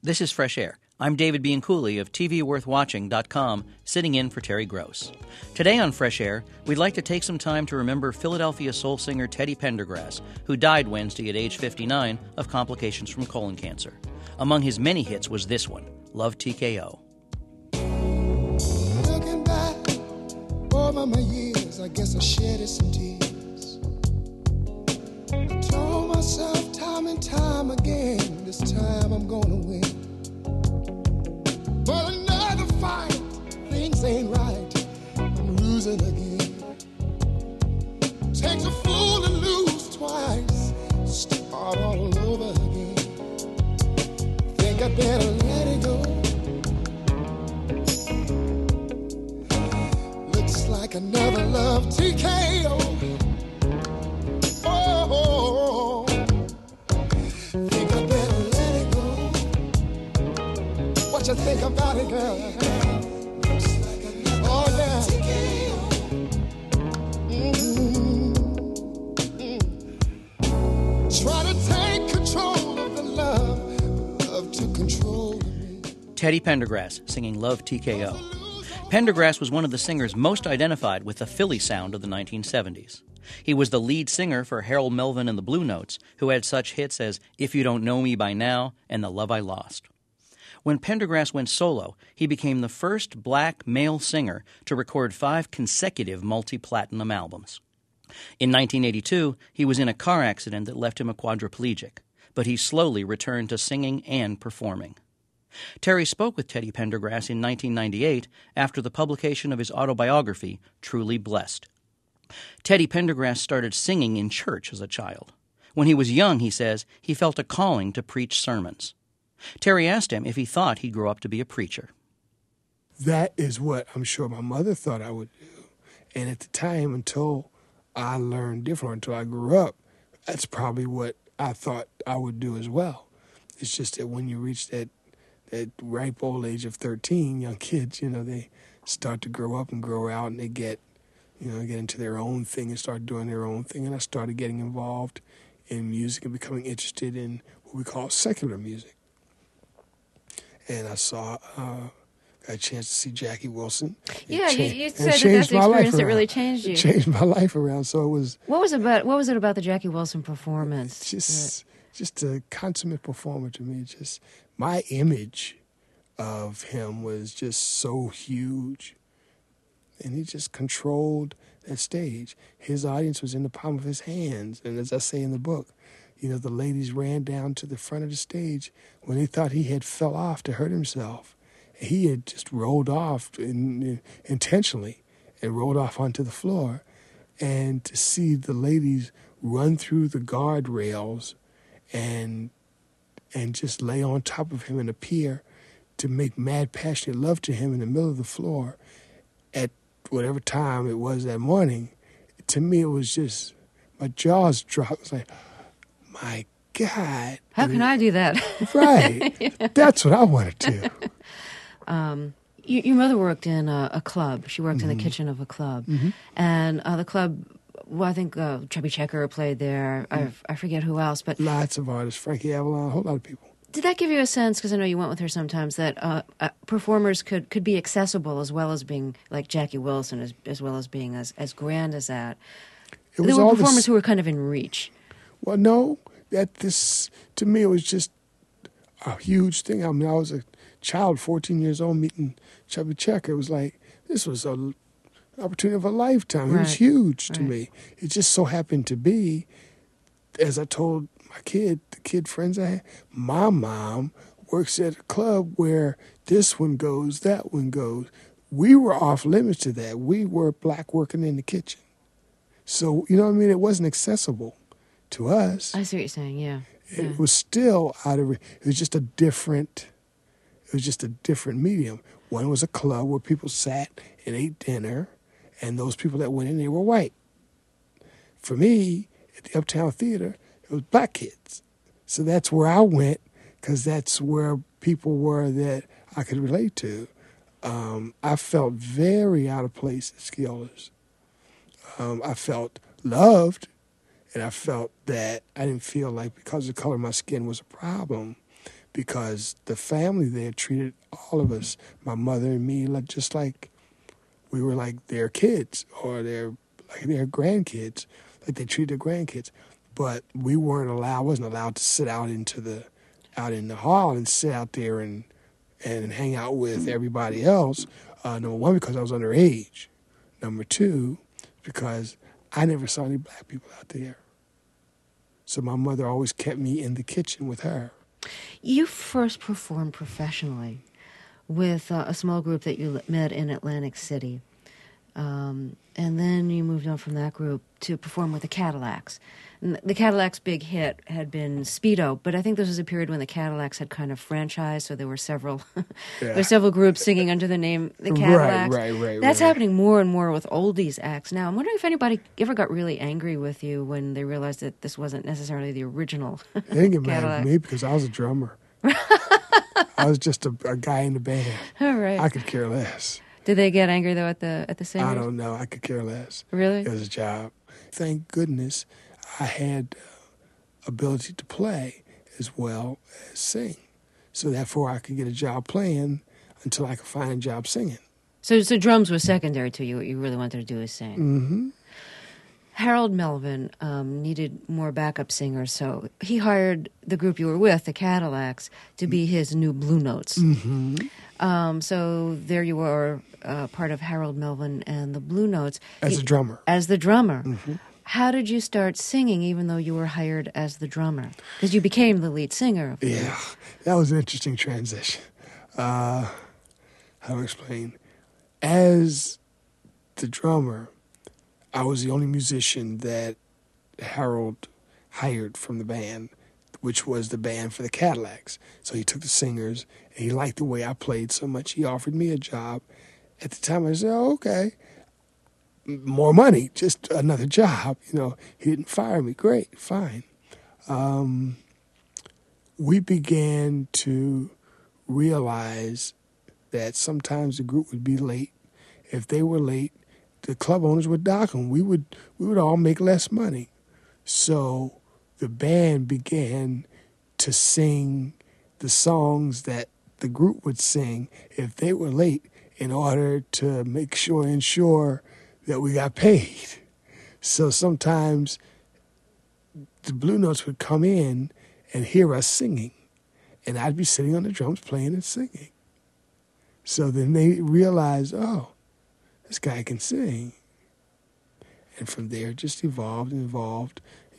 This is Fresh Air. I'm David Bianculli of TVWorthWatching.com, sitting in for Terry Gross. Today on Fresh Air, we'd like to take some time to remember Philadelphia soul singer Teddy Pendergrass, who died Wednesday at age 59 of complications from colon cancer. Among his many hits was this one, Love TKO. Looking back over my years, I guess I shedded some tears. I told myself time and time again, this time I'm gonna win. But another fight, things ain't right, I'm losing again. Takes a fool to lose twice, start all over again. Think I better let it go. Looks like another love TKO. Oh, think I better let it go. What you think about it, girl? Looks like another love TKO. Try to take control of the love to control me. Teddy Pendergrass singing Love TKO. Pendergrass was one of the singers most identified with the Philly sound of the 1970s. He was the lead singer for Harold Melvin and the Blue Notes, who had such hits as If You Don't Know Me By Now and The Love I Lost. When Pendergrass went solo, he became the first black male singer to record 5 consecutive multi-platinum albums. In 1982, he was in a car accident that left him a quadriplegic, but he slowly returned to singing and performing. Terry spoke with Teddy Pendergrass in 1998 after the publication of his autobiography, Truly Blessed. Teddy Pendergrass started singing in church as a child. When he was young, he says, he felt a calling to preach sermons. Terry asked him if he thought he'd grow up to be a preacher. That is what I'm sure my mother thought I would do. And at the time, until I learned different, until I grew up, that's probably what I thought I would do as well. It's just that when you reach that ripe old age of 13, young kids, they start to grow up and grow out, and they get into their own thing and start doing their own thing. And I started getting involved in music and becoming interested in what we call secular music. And I got a chance to see Jackie Wilson. Yeah, you said that's the experience that really changed you. It changed my life around. So it was. What was it about the Jackie Wilson performance? Just a consummate performer to me. Just my image of him was just so huge, and he just controlled that stage. His audience was in the palm of his hands, and as I say in the book, the ladies ran down to the front of the stage when they thought he had fell off to hurt himself. He had just rolled off intentionally and rolled off onto the floor. And to see the ladies run through the guardrails and just lay on top of him and appear to make mad, passionate love to him in the middle of the floor at whatever time it was that morning, to me it was just, my jaws dropped. It was like, my God. How can I do that? Right. Yeah. That's what I want to do. Your mother worked in a club. She worked in the kitchen of a club. Mm-hmm. And the club, I think Chubby Checker played there. Mm-hmm. I forget who else. But lots of artists, Frankie Avalon, a whole lot of people. Did that give you a sense, because I know you went with her sometimes, that performers could be accessible as well as being like Jackie Wilson, as well as being as grand as that? There were performers who were kind of in reach. Well, no. To me, it was just a huge thing. I mean, I was a child, 14 years old, meeting Chubby Checker. It was like, this was an opportunity of a lifetime. Right. It was huge to me. It just so happened to be, as I told the kid friends I had, my mom works at a club where this one goes, that one goes. We were off limits to that. We were black working in the kitchen. So, it wasn't accessible to us. I see what you're saying, yeah. It was still it was just a different medium. One was a club where people sat and ate dinner, and those people that went in, they were white. For me, at the Uptown Theater, it was black kids. So that's where I went, because that's where people were that I could relate to. I felt very out of place at Skillers. I felt loved, and I felt that I didn't feel like because of the color of my skin was a problem, because the family there treated all of us, my mother and me, just like we were like their kids or their grandkids, like they treated their grandkids. But we wasn't allowed to sit out in the hall and sit out there and hang out with everybody else. Number one, because I was underage. Number two, because I never saw any black people out there. So my mother always kept me in the kitchen with her. You first performed professionally with a small group that you met in Atlantic City. And then you moved on from that group to perform with the Cadillacs. And the Cadillacs' big hit had been Speedo, but I think this was a period when the Cadillacs had kind of franchised, so there were several groups singing under the name the Cadillacs. Right. That's happening more and more with oldies acts now. I'm wondering if anybody ever got really angry with you when they realized that this wasn't necessarily the original Cadillac. They didn't get mad at me because I was a drummer. I was just a guy in the band. All right. I could care less. Did they get angry, though, at the singers? I don't know. I could care less. Really? It was a job. Thank goodness I had ability to play as well as sing. So therefore I could get a job playing until I could find a job singing. So drums was secondary to you. What you really wanted to do is sing. Mm-hmm. Harold Melvin needed more backup singers, so he hired the group you were with, the Cadillacs, to be his new Blue Notes. Mm-hmm. So there you were, part of Harold Melvin and the Blue Notes. As a drummer. As the drummer. Mm-hmm. How did you start singing even though you were hired as the drummer? Because you became the lead singer. Yeah, that was an interesting transition. How to explain? As the drummer, I was the only musician that Harold hired from the band, which was the band for the Cadillacs. So he took the singers, and he liked the way I played so much, he offered me a job. At the time, I said, oh, okay. More money, just another job. He didn't fire me. Great, fine. We began to realize that sometimes the group would be late. If they were late, the club owners would dock them. We would all make less money. So the band began to sing the songs that the group would sing if they were late in order to ensure that we got paid. So sometimes the Blue Notes would come in and hear us singing, and I'd be sitting on the drums playing and singing. So then they realized, oh, this guy can sing. And from there it just evolved and evolved.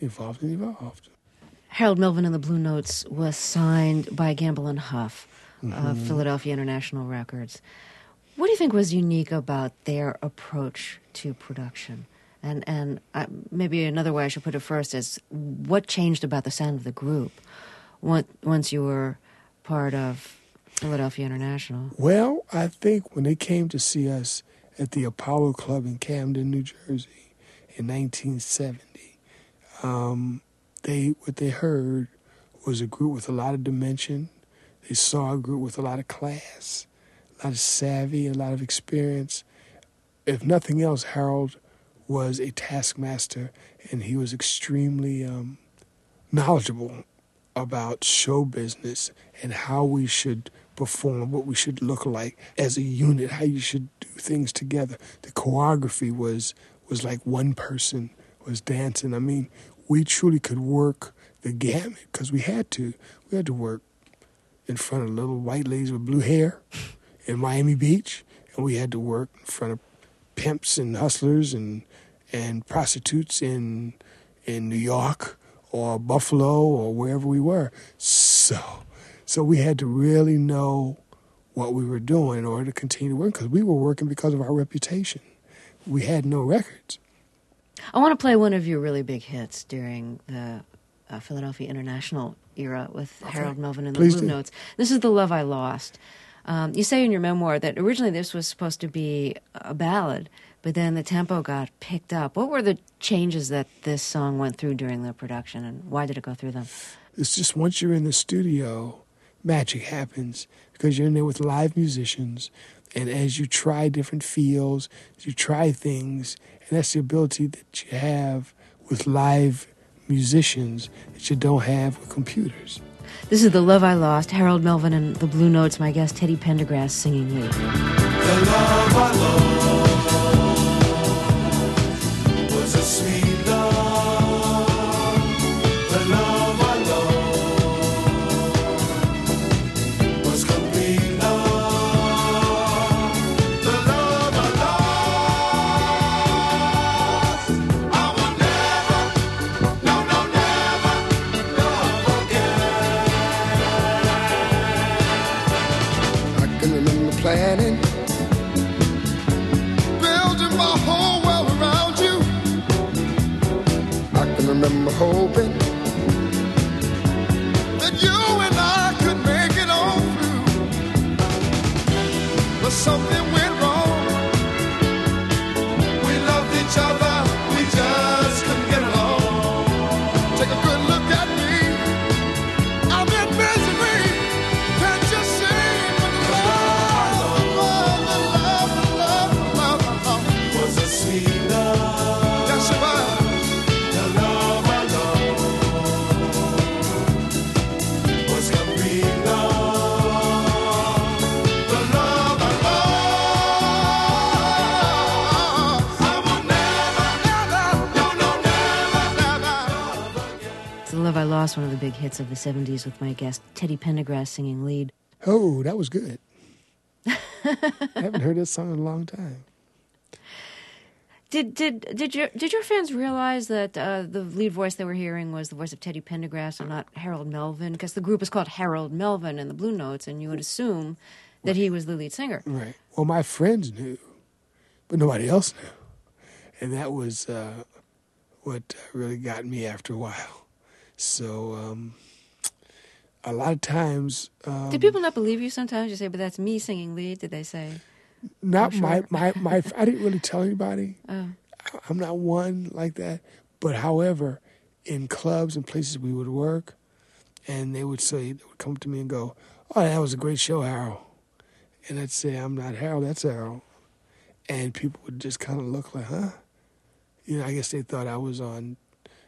Harold Melvin and the Blue Notes was signed by Gamble and Huff of Philadelphia International Records. What do you think was unique about their approach to production? And maybe another way I should put it first is, what changed about the sound of the group once you were part of Philadelphia International? Well, I think when they came to see us at the Apollo Club in Camden, New Jersey in 1970, what they heard was a group with a lot of dimension. They saw a group with a lot of class, a lot of savvy, a lot of experience. If nothing else, Harold was a taskmaster, and he was extremely knowledgeable about show business and how we should perform, what we should look like as a unit, how you should do things together. The choreography was like one person was dancing. I mean, we truly could work the gamut because we had to. We had to work in front of little white ladies with blue hair in Miami Beach, and we had to work in front of pimps and hustlers and prostitutes in New York or Buffalo or wherever we were. So we had to really know what we were doing in order to continue to work, because we were working because of our reputation. We had no records. I want to play one of your really big hits during the Philadelphia International era with Harold Melvin and the Blue Notes. This is The Love I Lost. You say in your memoir that originally this was supposed to be a ballad, but then the tempo got picked up. What were the changes that this song went through during the production, and why did it go through them? It's just once you're in the studio, magic happens, because you're in there with live musicians, and as you try different feels, you try things, and that's the ability that you have with live musicians that you don't have with computers. This is The Love I Lost, Harold Melvin and the Blue Notes, my guest Teddy Pendergrass singing lead. The love I lost was a sweet love. The love I lost was complete love. The love I lost, I will never, no, no, never love again. I can remember planning, building my whole world around you. I can remember hoping that you and I could make it on through. But something went wrong. We loved each other, we just couldn't get along. Take a good look at me, I'm in misery. Can't you see? But the love was a sweet love. Yes, it was. The love I lost was complete love. The love I lost, I will never, never, no, no, never, never love again. It's The Love I Lost, one of the big hits of the 70s with my guest Teddy Pendergrass singing lead. Oh, that was good. I haven't heard that song in a long time. Did your fans realize that the lead voice they were hearing was the voice of Teddy Pendergrass and not Harold Melvin? Because the group is called Harold Melvin and the Blue Notes, and you would assume that he was the lead singer. Right. Well, my friends knew, but nobody else knew. And that was what really got me after a while. So a lot of times... Did people not believe you sometimes? You say, but that's me singing lead, did they say? Not sure. my I didn't really tell anybody. Oh. I'm not one like that. But however, in clubs and places we would work, and they would come to me and go, "Oh, that was a great show, Harold." And I'd say, "I'm not Harold, that's Harold." And people would just kind of look like, "Huh?" You know, I guess they thought I was on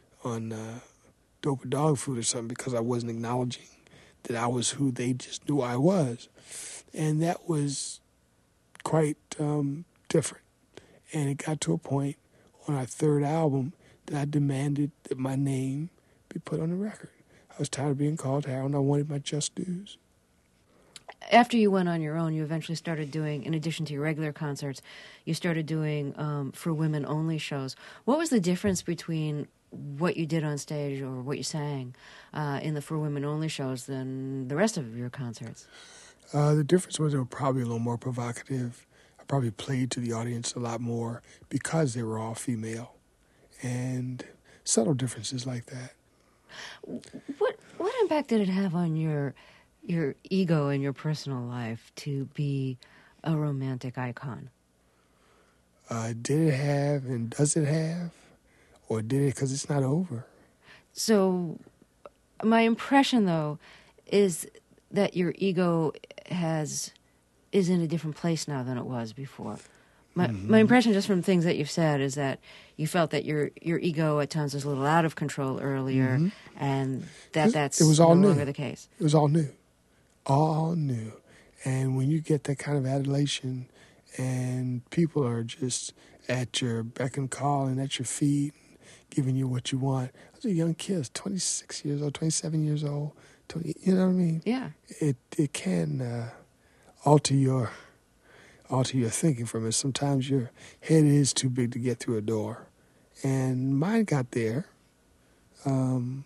dope or dog food or something because I wasn't acknowledging that I was who they just knew I was. And that was quite different. And it got to a point on our third album that I demanded that my name be put on the record. I was tired of being called Harold, and I wanted my just dues. After you went on your own, you eventually started doing, in addition to your regular concerts, you started doing for women-only shows. What was the difference between what you did on stage or what you sang in the for women-only shows than the rest of your concerts? The difference was they were probably a little more provocative. I probably played to the audience a lot more because they were all female, and subtle differences like that. What impact did it have on your ego and your personal life to be a romantic icon? Did it have and does it have? Or did it because it's not over? So my impression, though, is that your ego is in a different place now than it was before. My impression, just from things that you've said, is that you felt that your ego at times was a little out of control earlier, and that's no longer the case. It was all new. All new. And when you get that kind of adulation and people are just at your beck and call and at your feet, giving you what you want. I was a young kid, 26 years old, 27 years old, 20, you know what I mean? Yeah. It can alter your thinking from it. Sometimes your head is too big to get through a door. And mine got there. I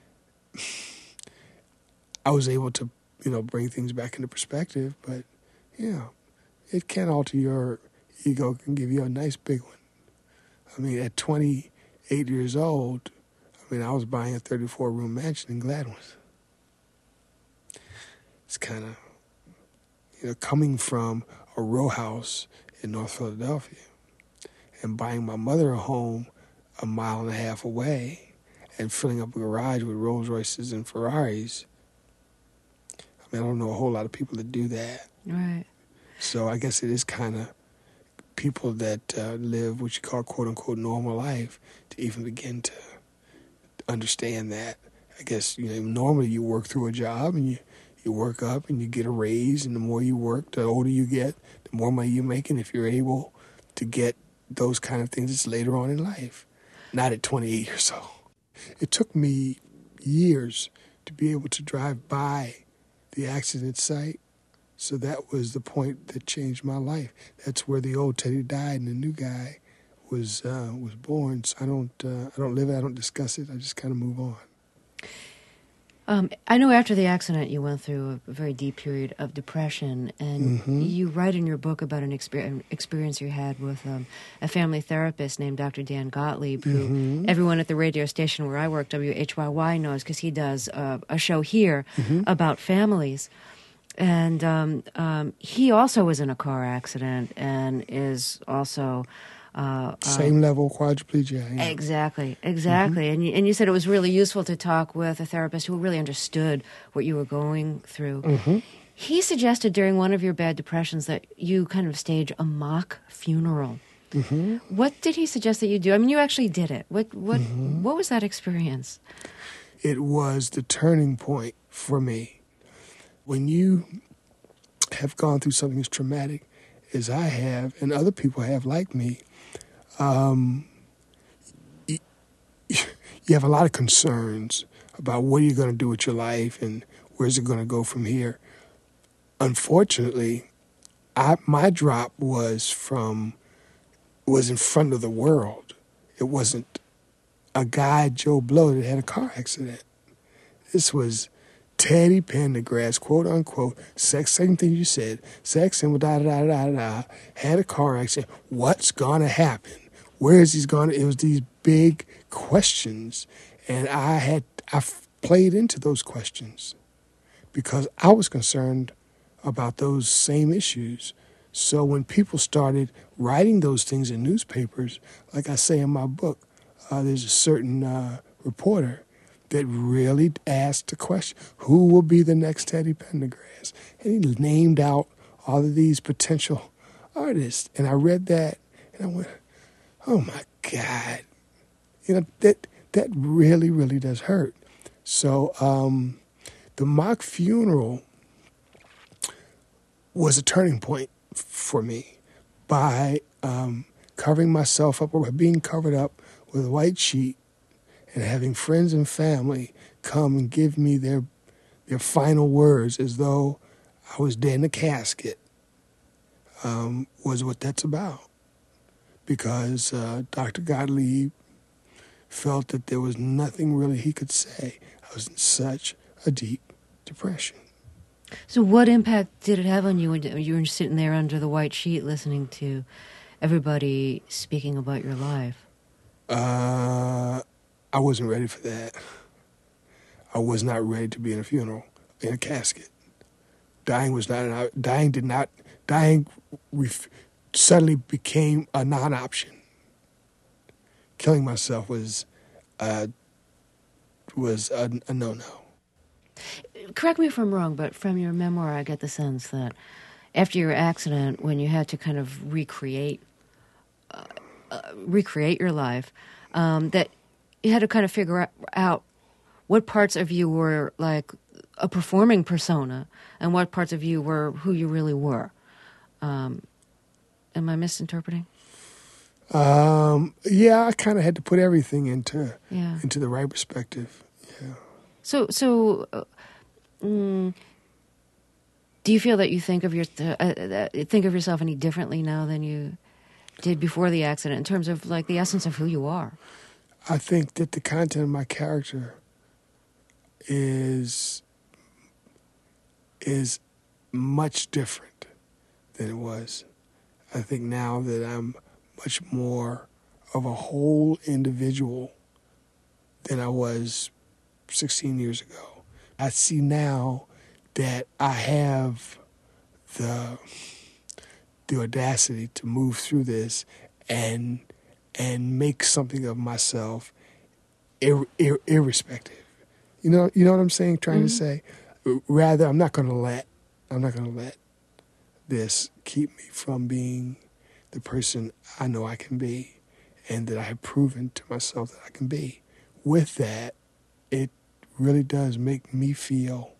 was able to, bring things back into perspective, but, it can alter your ego, can give you a nice big one. I mean, at 28 years old, I was buying a 34-room mansion in Gladwin. It's kind of, coming from a row house in North Philadelphia and buying my mother a home a mile and a half away and filling up a garage with Rolls Royces and Ferraris. I don't know a whole lot of people that do that. Right. So I guess it is kind of people that live what you call quote-unquote normal life to even begin to understand that. I guess, normally you work through a job and you work up and you get a raise, and the more you work, the older you get, the more money you make, and if you're able to get those kind of things, it's later on in life, not at 28 years old. It took me years to be able to drive by the accident site, so that was the point that changed my life. That's where the old Teddy died and the new guy was born. So I don't live it, I don't discuss it, I just kind of move on. I know after the accident you went through a very deep period of depression, and you write in your book about an experience you had with a family therapist named Dr. Dan Gottlieb, who everyone at the radio station where I work, WHYY, knows because he does a show here about families. And he also was in a car accident and is also... same level quadriplegia. Yeah. Exactly. And you said it was really useful to talk with a therapist who really understood what you were going through. He suggested during one of your bad depressions that you kind of stage a mock funeral. What did he suggest that you do? I mean, you actually did it. What was that experience? It was the turning point for me. When you have gone through something as traumatic as I have, and other people have like me, you have a lot of concerns about what are you going to do with your life and where's it going to go from here. Unfortunately, my drop was in front of the world. It wasn't a guy, Joe Blow, that had a car accident. This was Teddy Pendergrass, quote unquote, same thing you said, sex and had a car accident. What's going to happen? Where is he going? It was these big questions, and I played into those questions because I was concerned about those same issues. So when people started writing those things in newspapers, like I say in my book, there's a certain reporter that really asked the question, who will be the next Teddy Pendergrass? And he named out all of these potential artists. And I read that, and I went, oh, my God. That really, really does hurt. So the mock funeral was a turning point for me by covering myself up, or being covered up with a white sheet, and having friends and family come and give me their final words as though I was dead in a casket, was what that's about. Because Dr. Gottlieb felt that there was nothing really he could say. I was in such a deep depression. So what impact did it have on you when you were sitting there under the white sheet listening to everybody speaking about your life? I wasn't ready for that. I was not ready to be in a funeral, in a casket. Dying suddenly became a non-option. Killing myself was a no-no. Correct me if I'm wrong, but from your memoir, I get the sense that after your accident, when you had to kind of recreate your life, that you had to kind of figure out what parts of you were like a performing persona and what parts of you were who you really were. Am I misinterpreting? Yeah, I kind of had to put everything into the right perspective. Yeah. So, do you feel that you think of yourself any differently now than you did before the accident in terms of like the essence of who you are? I think that the content of my character is much different than it was. I think now that I'm much more of a whole individual than I was 16 years ago. I see now that I have the audacity to move through this and make something of myself irrespective. You know what I'm saying? Trying to say, rather, I'm not going to let this keep me from being the person I know I can be and that I have proven to myself that I can be. With that, it really does make me feel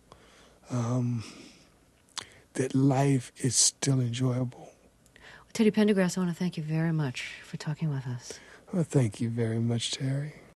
that life is still enjoyable. Teddy Pendergrass, I want to thank you very much for talking with us. Well, thank you very much, Terry.